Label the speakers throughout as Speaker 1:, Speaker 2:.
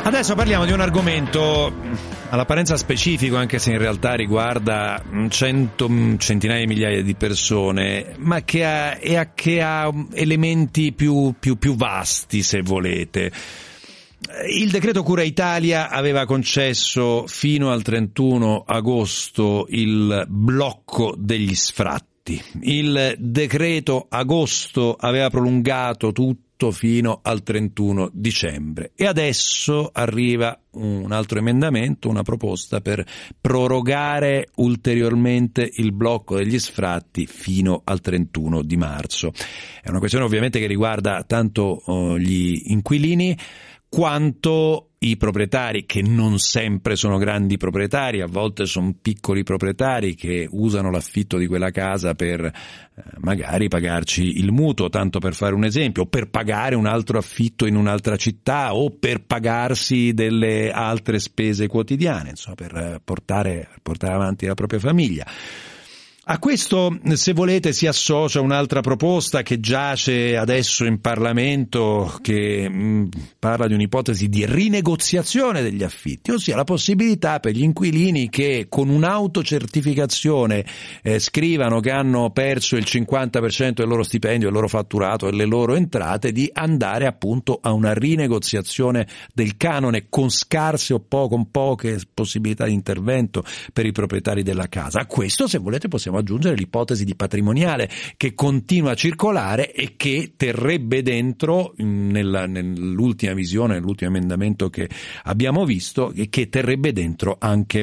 Speaker 1: Adesso parliamo di un argomento all'apparenza specifico, anche se in realtà riguarda centinaia di migliaia di persone, ma che ha elementi più vasti, se volete. Il decreto Cura Italia aveva concesso fino al 31 agosto il blocco degli sfratti. Il decreto agosto aveva prolungato tutto fino al 31 dicembre e adesso arriva un altro emendamento, una proposta per prorogare ulteriormente il blocco degli sfratti fino al 31 di marzo. È una questione ovviamente che riguarda tanto gli inquilini quanto i proprietari, che non sempre sono grandi proprietari, a volte sono piccoli proprietari che usano l'affitto di quella casa per magari pagarci il mutuo, tanto per fare un esempio, o per pagare un altro affitto in un'altra città o per pagarsi delle altre spese quotidiane, insomma, per portare avanti la propria famiglia. A questo, se volete, si associa un'altra proposta che giace adesso in Parlamento, che parla di un'ipotesi di rinegoziazione degli affitti, ossia la possibilità per gli inquilini che con un'autocertificazione scrivano che hanno perso il 50% del loro stipendio, del loro fatturato e le loro entrate, di andare appunto a una rinegoziazione del canone con scarse o con poche possibilità di intervento per i proprietari della casa. A questo, se volete, possiamo aggiungere l'ipotesi di patrimoniale che continua a circolare e che terrebbe dentro, nell'ultima visione, nell'ultimo emendamento che abbiamo visto, e che terrebbe dentro anche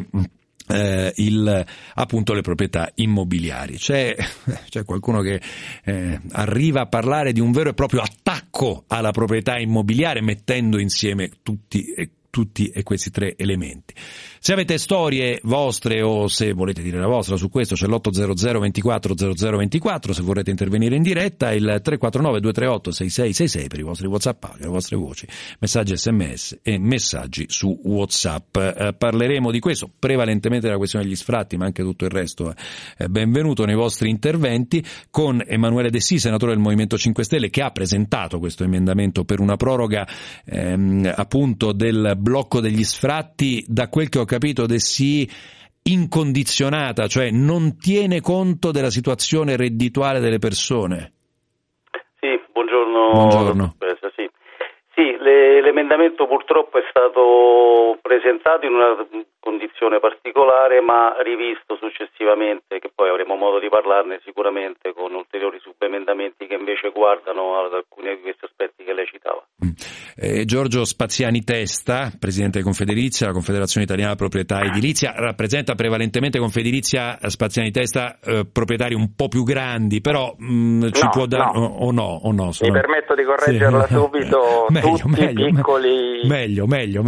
Speaker 1: appunto le proprietà immobiliari. C'è qualcuno che arriva a parlare di un vero e proprio attacco alla proprietà immobiliare, mettendo insieme tutti e questi tre elementi. Se avete storie vostre o se volete dire la vostra su questo, c'è l'800 24 0024, se vorrete intervenire in diretta, il 349 238 6666 per i vostri WhatsApp, le vostre voci, messaggi SMS e messaggi su WhatsApp. Parleremo di questo, prevalentemente della questione degli sfratti, ma anche tutto il resto. Benvenuto nei vostri interventi con Emanuele De Sì, senatore del Movimento 5 Stelle, che ha presentato questo emendamento per una proroga appunto del blocco degli sfratti, da quel che ho capito, De Sì, incondizionata, cioè non tiene conto della situazione reddituale delle persone.
Speaker 2: Sì, buongiorno.
Speaker 1: Buongiorno.
Speaker 2: Sì, l'emendamento purtroppo è stato presentato in una condizione particolare, ma rivisto successivamente, che poi avremo modo di parlarne sicuramente con ulteriori subemendamenti che invece guardano ad alcuni di questi aspetti che lei citava.
Speaker 1: Giorgio Spaziani Testa, presidente di Confedilizia, la Confederazione Italiana Proprietà Edilizia, rappresenta prevalentemente Confedilizia. Spaziani Testa, proprietari un po' più grandi, però ci può dare o no?
Speaker 3: Mi permetto di correggerla subito. Piccoli,
Speaker 1: meglio.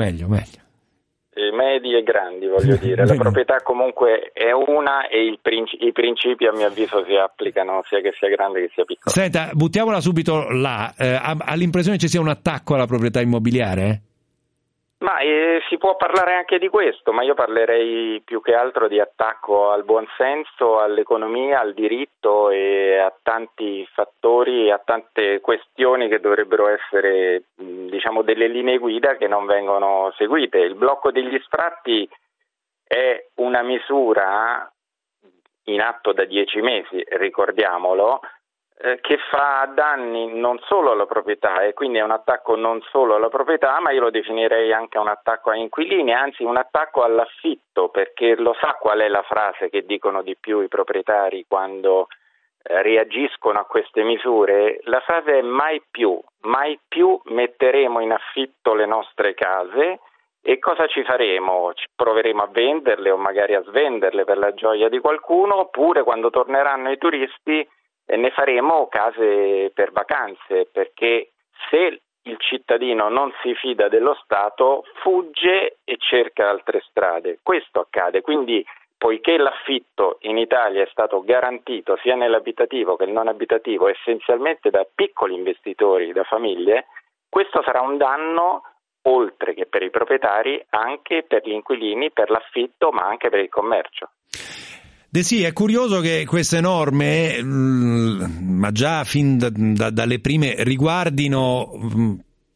Speaker 3: Medi e grandi, voglio dire. La proprietà comunque è una e i principi, a mio avviso, si applicano sia che sia grande che sia piccola.
Speaker 1: Senta, buttiamola subito là. Ha l'impressione che ci sia un attacco alla proprietà immobiliare?
Speaker 3: Ma si può parlare anche di questo, ma io parlerei più che altro di attacco al buonsenso, all'economia, al diritto e a tanti fattori, a tante questioni che dovrebbero essere, diciamo, delle linee guida che non vengono seguite. Il blocco degli sfratti è una misura in atto da 10 mesi, ricordiamolo, che fa danni non solo alla proprietà, e quindi è un attacco non solo alla proprietà, ma io lo definirei anche un attacco agli inquilini, anzi un attacco all'affitto, perché lo sa qual è la frase che dicono di più i proprietari quando reagiscono a queste misure? La frase è mai più metteremo in affitto le nostre case. E cosa ci faremo? Ci proveremo a venderle o magari a svenderle per la gioia di qualcuno, oppure quando torneranno i turisti ne faremo case per vacanze, perché se il cittadino non si fida dello Stato fugge e cerca altre strade. Questo accade, quindi poiché l'affitto in Italia è stato garantito sia nell'abitativo che nel non abitativo essenzialmente da piccoli investitori, da famiglie, questo sarà un danno oltre che per i proprietari anche per gli inquilini, per l'affitto, ma anche per il commercio.
Speaker 1: De sì, è curioso che queste norme, ma già fin dalle prime, riguardino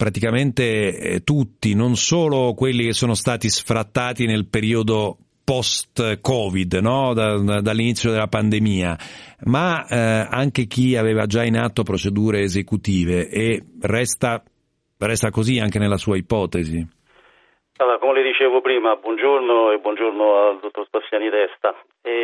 Speaker 1: praticamente tutti, non solo quelli che sono stati sfrattati nel periodo post-Covid, no? Dall'inizio della pandemia, ma anche chi aveva già in atto procedure esecutive, e resta così anche nella sua ipotesi.
Speaker 2: Allora, come le dicevo prima, buongiorno e buongiorno al dottor Spaziani Testa.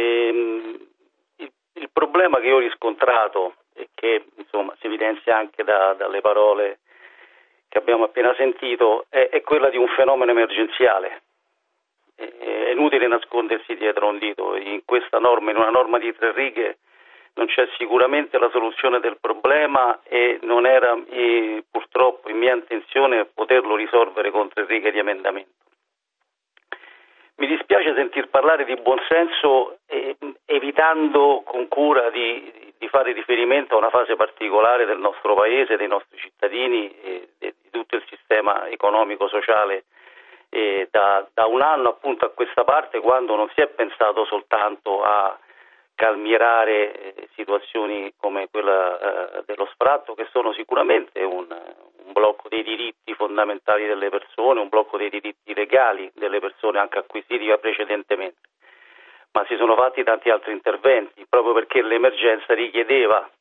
Speaker 2: Il problema che ho riscontrato e che insomma si evidenzia anche dalle parole che abbiamo appena sentito è quella di un fenomeno emergenziale. È inutile nascondersi dietro un dito. In questa norma, in una norma di 3 righe, non c'è sicuramente la soluzione del problema e non era purtroppo in mia intenzione poterlo risolvere con 3 righe di emendamento. Mi dispiace sentir parlare di buonsenso evitando con cura di fare riferimento a una fase particolare del nostro paese, dei nostri cittadini e di tutto il sistema economico-sociale da un anno appunto a questa parte, quando non si è pensato soltanto a calmierare situazioni come quella dello sfratto, che sono sicuramente un blocco dei diritti fondamentali delle persone, un blocco dei diritti legali delle persone anche acquisiti precedentemente, ma si sono fatti tanti altri interventi proprio perché l'emergenza richiedeva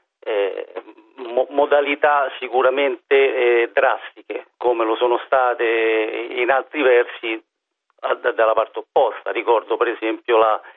Speaker 2: modalità sicuramente drastiche, come lo sono state in altri versi dalla parte opposta. Ricordo per esempio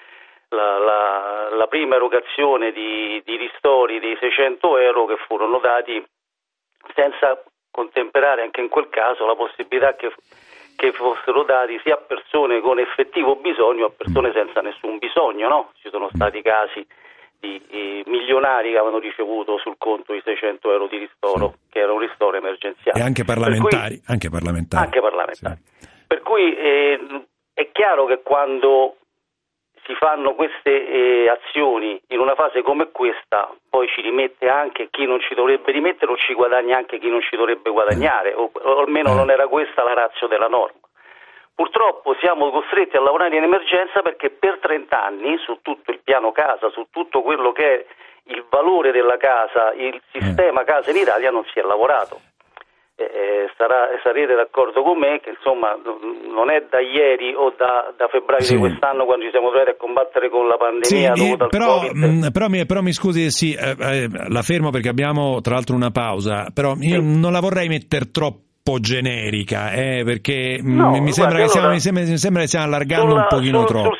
Speaker 2: la prima erogazione di ristori dei 600 euro che furono dati senza contemperare anche in quel caso la possibilità che fossero dati sia a persone con effettivo bisogno, a persone senza nessun bisogno, no? Ci sono stati casi di milionari che avevano ricevuto sul conto i 600 euro di ristoro, che era un ristoro emergenziale.
Speaker 1: E anche parlamentari. Anche parlamentari.
Speaker 2: Sì. Per cui è chiaro che quando si fanno queste azioni in una fase come questa, poi ci rimette anche chi non ci dovrebbe rimettere, o ci guadagna anche chi non ci dovrebbe guadagnare, o almeno non era questa la ratio della norma. Purtroppo siamo costretti a lavorare in emergenza perché per 30 anni su tutto il piano casa, su tutto quello che è il valore della casa, il sistema casa in Italia non si è lavorato. Sarete d'accordo con me che insomma non è da ieri o da febbraio di quest'anno, quando ci siamo trovati a combattere con la pandemia dovuta al Covid.
Speaker 1: Però mi scusi, la fermo perché abbiamo tra l'altro una pausa, però io non la vorrei mettere troppo generica, perché mi sembra che stiamo allargando un pochino troppo.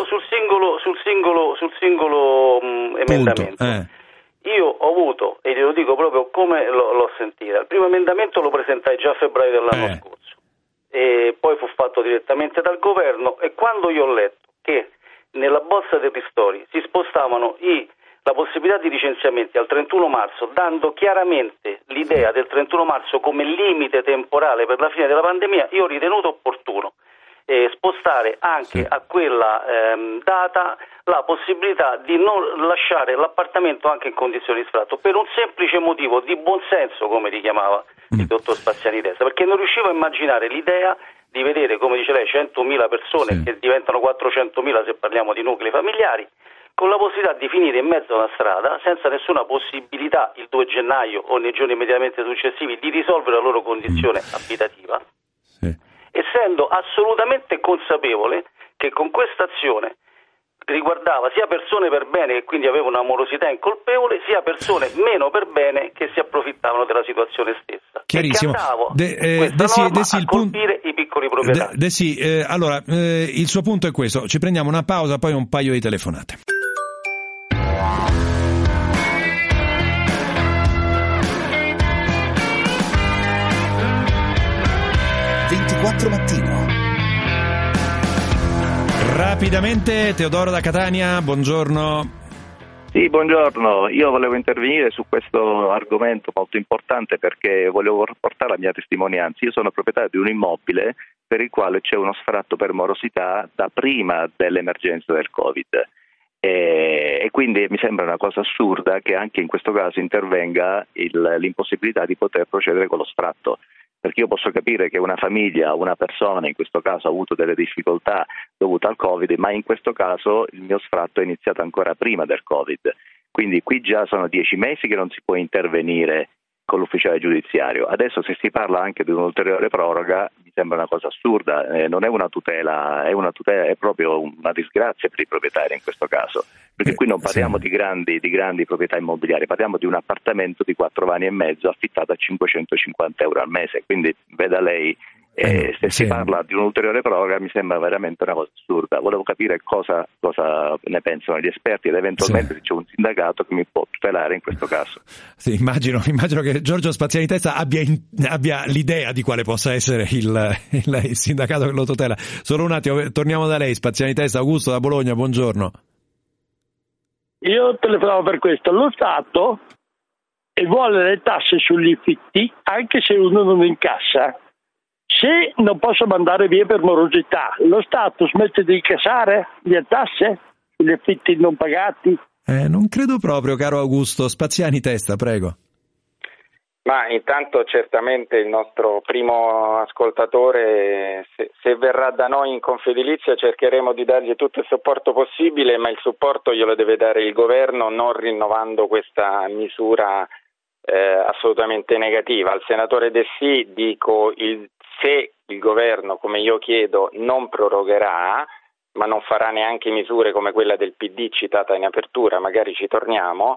Speaker 2: Sul singolo emendamento. Io ho avuto, e glielo dico proprio come l'ho sentita, il primo emendamento lo presentai già a febbraio dell'anno scorso, e poi fu fatto direttamente dal governo, e quando io ho letto che nella bozza dei ristori si spostavano la possibilità di licenziamenti al 31 marzo, dando chiaramente l'idea del 31 marzo come limite temporale per la fine della pandemia, io ho ritenuto opportuno spostare anche a quella data la possibilità di non lasciare l'appartamento anche in condizioni di sfratto, per un semplice motivo di buonsenso, come richiamava il dottor Spaziani Testa, perché non riuscivo a immaginare l'idea di vedere, come dice lei, 100.000 persone che diventano 400.000 se parliamo di nuclei familiari, con la possibilità di finire in mezzo a una strada senza nessuna possibilità il 2 gennaio o nei giorni immediatamente successivi di risolvere la loro condizione abitativa, essendo assolutamente consapevole che con questa azione riguardava sia persone per bene che quindi avevano una morosità incolpevole, sia persone meno per bene che si approfittavano della situazione stessa.
Speaker 1: Chiarissimo.
Speaker 2: A colpire i piccoli proprietari.
Speaker 1: Allora, il suo punto è questo. Ci prendiamo una pausa, poi un paio di telefonate.
Speaker 4: Mattino.
Speaker 1: Rapidamente, Teodoro da Catania, buongiorno.
Speaker 5: Sì, buongiorno. Io volevo intervenire su questo argomento molto importante perché volevo portare la mia testimonianza. Io sono proprietario di un immobile per il quale c'è uno sfratto per morosità da prima dell'emergenza del Covid. E quindi mi sembra una cosa assurda che anche in questo caso intervenga l'impossibilità di poter procedere con lo sfratto. Perché io posso capire che una famiglia, una persona in questo caso ha avuto delle difficoltà dovute al Covid, ma in questo caso il mio sfratto è iniziato ancora prima del Covid. Quindi qui già sono 10 mesi che non si può intervenire con l'ufficiale giudiziario. Adesso se si parla anche di un'ulteriore proroga mi sembra una cosa assurda, non è una tutela, è proprio una disgrazia per i proprietari in questo caso, perché qui non parliamo di grandi proprietà immobiliari, parliamo di un appartamento di 4 vani e mezzo affittato a 550 euro al mese, quindi veda lei. Se si parla di un'ulteriore proroga mi sembra veramente una cosa assurda. Volevo capire cosa ne pensano gli esperti ed eventualmente se c'è un sindacato che mi può tutelare in questo caso.
Speaker 1: Sì, immagino che Giorgio Spaziani Testa abbia l'idea di quale possa essere il sindacato che lo tutela. Solo un attimo, torniamo da lei, Spaziani Testa. Augusto da Bologna, buongiorno.
Speaker 4: Io telefonavo per questo. Lo Stato vuole le tasse sugli affitti anche se uno non incassa. Se non posso mandare via per morosità, lo Stato smette di incassare le tasse sugli affitti non pagati?
Speaker 1: Non credo proprio, caro Augusto. Spaziani Testa, prego.
Speaker 3: Ma intanto certamente il nostro primo ascoltatore, se verrà da noi in Confedilizia cercheremo di dargli tutto il supporto possibile, ma il supporto glielo deve dare il governo non rinnovando questa misura assolutamente negativa. Al senatore Dessì dico se il governo, come io chiedo, non prorogherà, ma non farà neanche misure come quella del PD citata in apertura, magari ci torniamo,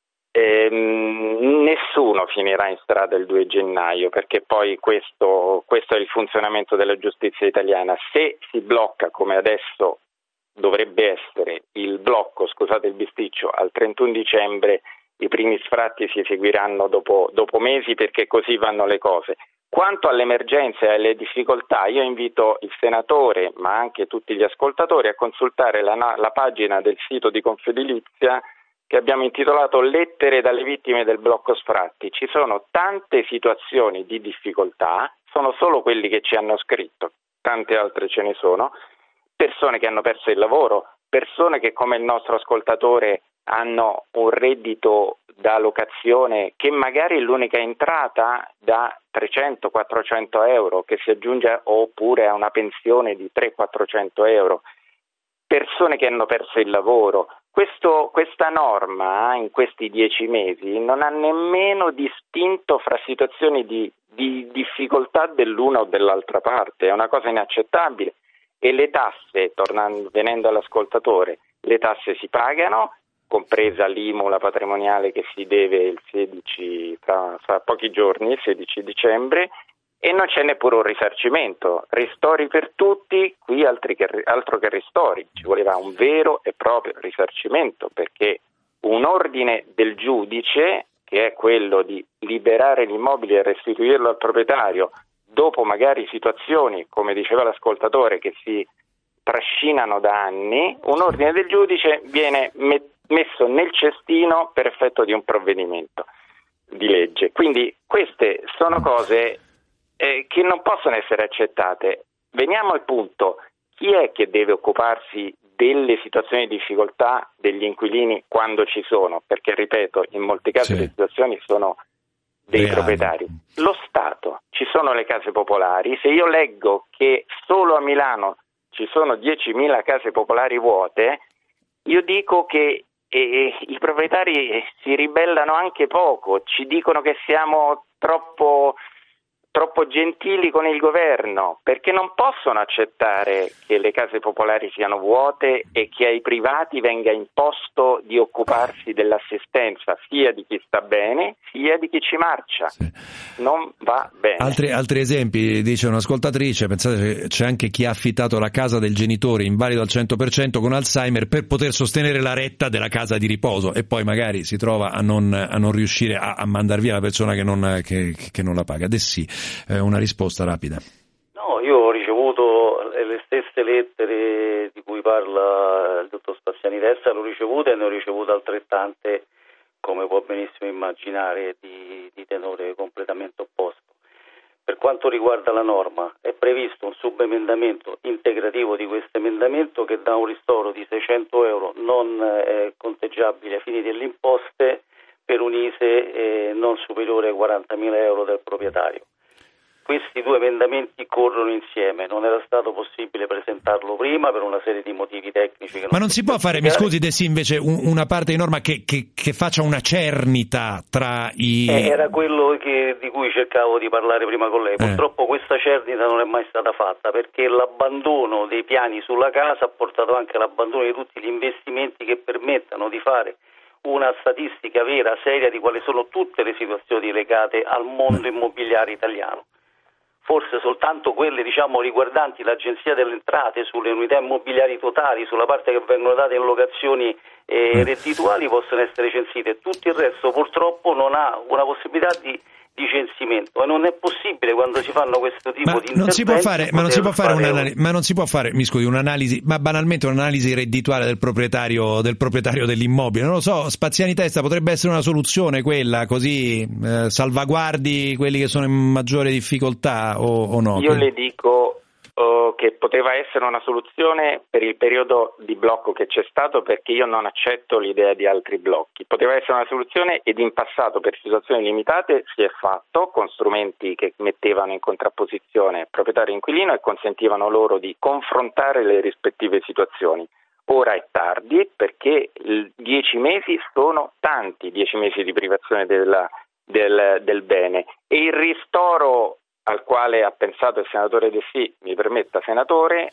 Speaker 3: nessuno finirà in strada il 2 gennaio, perché poi questo è il funzionamento della giustizia italiana. Se si blocca, come adesso dovrebbe essere, il blocco, scusate il bisticcio, al 31 dicembre, i primi sfratti si eseguiranno dopo mesi, perché così vanno le cose. Quanto all'emergenza e alle difficoltà, io invito il senatore, ma anche tutti gli ascoltatori, a consultare la pagina del sito di Confedilizia che abbiamo intitolato Lettere dalle vittime del blocco sfratti. Ci sono tante situazioni di difficoltà, sono solo quelli che ci hanno scritto, tante altre ce ne sono, persone che hanno perso il lavoro, persone che come il nostro ascoltatore hanno un reddito da locazione che magari è l'unica entrata da 300-400 euro che si aggiunge oppure a una pensione di 300-400 euro, persone che hanno perso il lavoro. Questa norma in questi 10 mesi non ha nemmeno distinto fra situazioni di difficoltà dell'una o dell'altra parte, è una cosa inaccettabile. E le tasse, venendo all'ascoltatore, le tasse si pagano, compresa l'IMU, la patrimoniale che si deve il 16 fra pochi giorni, il 16 dicembre, e non c'è neppure un risarcimento. Ristori per tutti, qui altro che ristori, ci voleva un vero e proprio risarcimento, perché un ordine del giudice, che è quello di liberare l'immobile e restituirlo al proprietario, dopo magari situazioni, come diceva l'ascoltatore, che si trascinano da anni, un ordine del giudice viene messo nel cestino per effetto di un provvedimento di legge. Quindi queste sono cose che non possono essere accettate. Veniamo al punto: chi è che deve occuparsi delle situazioni di difficoltà degli inquilini quando ci sono? Perché, ripeto, in molti casi le situazioni sono dei proprietari. Lo Stato. Ci sono le case popolari. Se io leggo che solo a Milano ci sono 10.000 case popolari vuote, io dico che i proprietari si ribellano anche poco, ci dicono che siamo troppo gentili con il governo, perché non possono accettare che le case popolari siano vuote e che ai privati venga imposto di occuparsi dell'assistenza sia di chi sta bene sia di chi ci marcia. Non va bene.
Speaker 1: Altri esempi, dice un'ascoltatrice, pensate che c'è anche chi ha affittato la casa del genitore invalido al 100% con Alzheimer per poter sostenere la retta della casa di riposo e poi magari si trova a non riuscire a mandar via la persona che non la paga. Una risposta rapida.
Speaker 2: No, io ho ricevuto le stesse lettere di cui parla il dottor Spaziani Testa, l'ho ricevute e ne ho ricevute altrettante, come può benissimo immaginare, di tenore completamente opposto. Per quanto riguarda la norma, è previsto un subemendamento integrativo di questo emendamento che dà un ristoro di 600 euro non conteggiabili ai fini delle imposte per un ISEE non superiore ai 40.000 euro del proprietario. questi due emendamenti corrono insieme, non era stato possibile presentarlo prima per una serie di motivi tecnici.
Speaker 1: Ma non si può fare, mi scusi De Sì, invece una parte di norma che faccia una cernita tra i...
Speaker 2: Era quello di cui cercavo di parlare prima con lei. Purtroppo questa cernita non è mai stata fatta, perché l'abbandono dei piani sulla casa ha portato anche all'abbandono di tutti gli investimenti che permettano di fare una statistica vera, seria di quali sono tutte le situazioni legate al mondo immobiliare italiano. Forse soltanto quelle, riguardanti l'Agenzia delle Entrate, sulle unità immobiliari totali, sulla parte che vengono date in locazioni reddituali possono essere censite. Tutto il resto purtroppo non ha una possibilità di censimento, e non è possibile quando si fanno questo tipo di interventi.
Speaker 1: Ma non si può fare, mi scusi, un'analisi, ma banalmente un'analisi reddituale del proprietario dell'immobile. Non lo so, Spaziani Testa, potrebbe essere una soluzione quella, così salvaguardi quelli che sono in maggiore difficoltà o no?
Speaker 3: Io le dico che poteva essere una soluzione per il periodo di blocco che c'è stato, perché io non accetto l'idea di altri blocchi. Poteva essere una soluzione, ed in passato per situazioni limitate si è fatto con strumenti che mettevano in contrapposizione proprietario e inquilino e consentivano loro di confrontare le rispettive situazioni. Ora è tardi, perché 10 mesi sono tanti, 10 mesi di privazione del bene, e il ristoro al quale ha pensato il senatore De Sì, mi permetta senatore,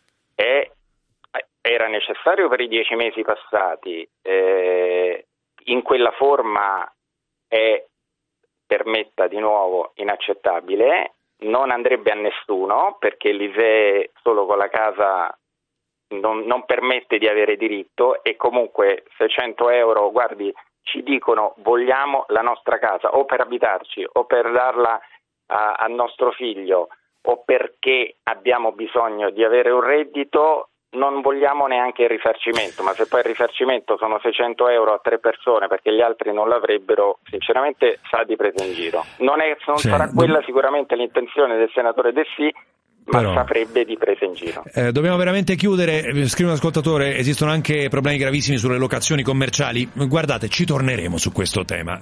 Speaker 3: era necessario per i 10 mesi passati, in quella forma è, permetta di nuovo, inaccettabile, non andrebbe a nessuno, perché l'ISEE solo con la casa non permette di avere diritto, e comunque 600 euro, guardi, ci dicono vogliamo la nostra casa o per abitarci o per darla a nostro figlio o perché abbiamo bisogno di avere un reddito, non vogliamo neanche il risarcimento. Ma se poi il risarcimento sono 600 euro a 3 persone perché gli altri non l'avrebbero, sinceramente sa di presa in giro. Non sarà quella sicuramente l'intenzione del senatore De Sì, ma saprebbe di presa in giro.
Speaker 1: Dobbiamo veramente chiudere. Scrive un ascoltatore, esistono anche problemi gravissimi sulle locazioni commerciali. Guardate, ci torneremo su questo tema.